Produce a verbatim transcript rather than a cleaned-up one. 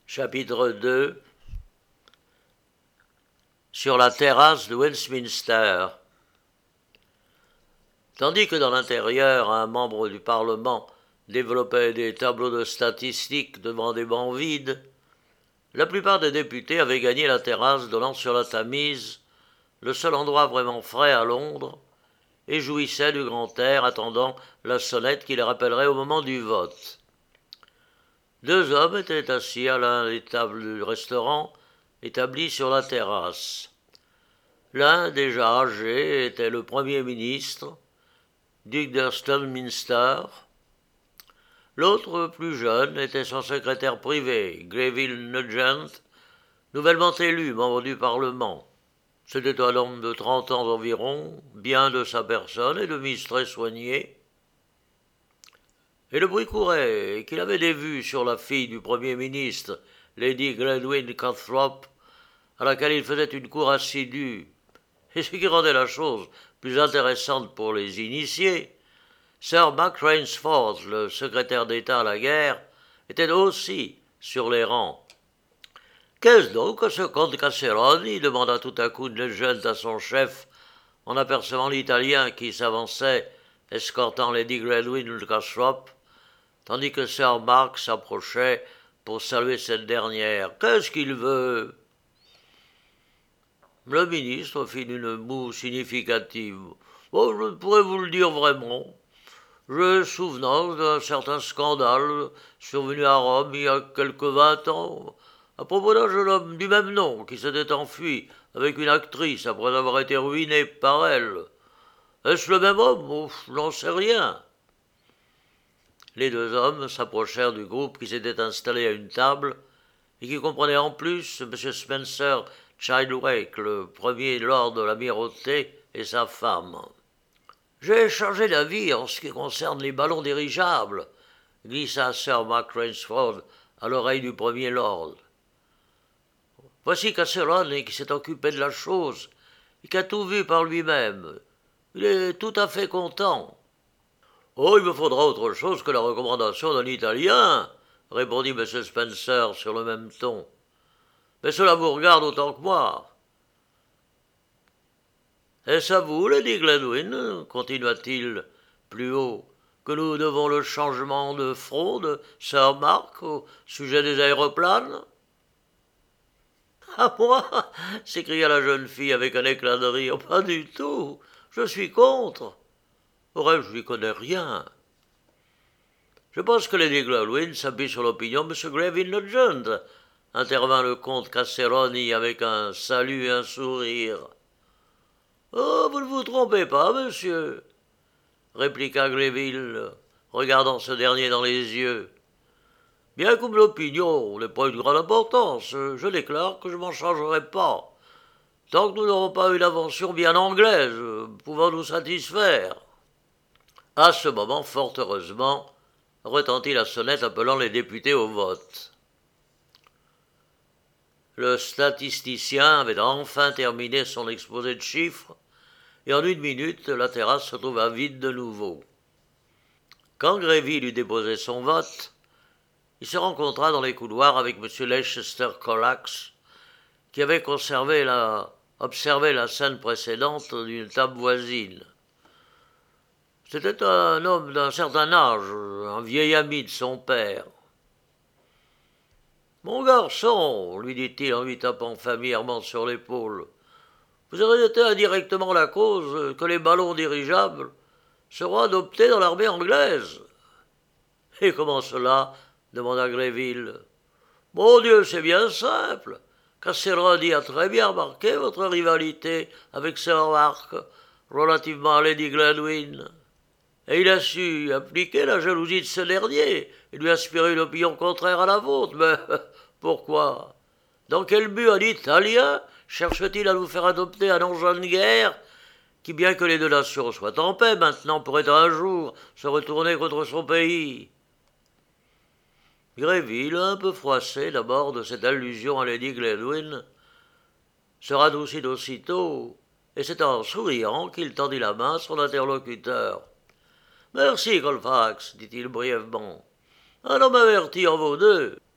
Chapitre deux. Sur la terrasse de Westminster. Tandis que dans l'intérieur, un membre du Parlement développait des tableaux de statistiques devant des bancs vides, la plupart des députés avaient gagné la terrasse donnant sur la Tamise, le seul endroit vraiment frais à Londres, et jouissaient du grand air attendant la sonnette qui les rappellerait au moment du vote. Deux hommes étaient assis à l'un des tables du restaurant, établi sur la terrasse. L'un, déjà âgé, était le Premier ministre, duc de Stonminster. L'autre, plus jeune, était son secrétaire privé, Greville Nugent, nouvellement élu membre du Parlement. C'était un homme de trente ans environ, bien de sa personne et de mise très soignée. Et le bruit courait qu'il avait des vues sur la fille du Premier ministre, Lady Gwendolen Calthorpe, à laquelle il faisait une cour assidue. Et ce qui rendait la chose plus intéressante pour les initiés, Sir Mac Rainsford, le secrétaire d'État à la guerre, était aussi sur les rangs. « Qu'est-ce donc que ce comte Casseroni » demanda tout à coup Nugent à son chef, en apercevant l'Italien qui s'avançait, escortant Lady Gwendolen Calthorpe, tandis que Sir Mark s'approchait pour saluer cette dernière. « Qu'est-ce qu'il veut ?» Le ministre fit une moue significative. « Oh, je ne pourrais vous le dire vraiment. J'ai souvenance d'un certain scandale survenu à Rome il y a quelque vingt ans, à propos d'un jeune homme du même nom qui s'était enfui avec une actrice après avoir été ruiné par elle. Est-ce le même homme? Oh, je n'en sais rien. » Les deux hommes s'approchèrent du groupe qui s'était installé à une table et qui comprenait en plus M. Spencer Childwake, le premier lord de l'amirauté, et sa femme. « J'ai changé d'avis en ce qui concerne les ballons dirigeables, » glissa Sir Mac Rainsford à l'oreille du premier lord. « Voici Casseroni qui s'est occupé de la chose et qui a tout vu par lui-même. Il est tout à fait content. »« Oh, il me faudra autre chose que la recommandation d'un Italien, » répondit M. Spencer sur le même ton. « Mais cela vous regarde autant que moi. »« Est-ce à vous, Lady Gwendolen, continua-t-il plus haut, que nous devons le changement de front de Sir Mark au sujet des aéroplanes ?»« À moi » s'écria la jeune fille avec un éclat de rire. « Pas du tout. Je suis contre. Au reste, je n'y connais rien. » « Je pense que Lady Gwendolen s'appuie sur l'opinion de M. Greville Nugent, » intervint le comte Casseroni avec un salut et un sourire. « Oh, vous ne vous trompez pas, monsieur, » répliqua Greville, regardant ce dernier dans les yeux. « Bien comme l'opinion n'est pas une grande importance, je déclare que je m'en changerai pas, tant que nous n'aurons pas une invention bien anglaise pouvant nous satisfaire. » À ce moment, fort heureusement, retentit la sonnette appelant les députés au vote. Le statisticien avait enfin terminé son exposé de chiffres, et en une minute, la terrasse se trouva vide de nouveau. Quand Greville eut déposé son vote, il se rencontra dans les couloirs avec M. Leicester Collax, qui avait conservé la, observé la scène précédente d'une table voisine. C'était un homme d'un certain âge, un vieil ami de son père. « Mon garçon, lui dit-il en lui tapant familièrement sur l'épaule, vous avez été indirectement la cause que les ballons dirigeables seront adoptés dans l'armée anglaise. »« Et comment cela ?» demanda Greville. « Mon Dieu, c'est bien simple. Casseroni a très bien remarqué votre rivalité avec Sir Mark relativement à Lady Gwendolen. Et il a su appliquer la jalousie de ce dernier et lui inspirer une opinion contraire à la vôtre. Mais pourquoi? Dans quel but un Italien cherche-t-il à nous faire adopter un engin de guerre qui, bien que les deux nations soient en paix maintenant, pourrait un jour se retourner contre son pays ?» Greville, un peu froissé d'abord de cette allusion à Lady Gwendolen, se radoucit aussitôt, et c'est en souriant qu'il tendit la main à son interlocuteur. « Merci, Colfax, dit-il brièvement. Un homme averti en vaut deux.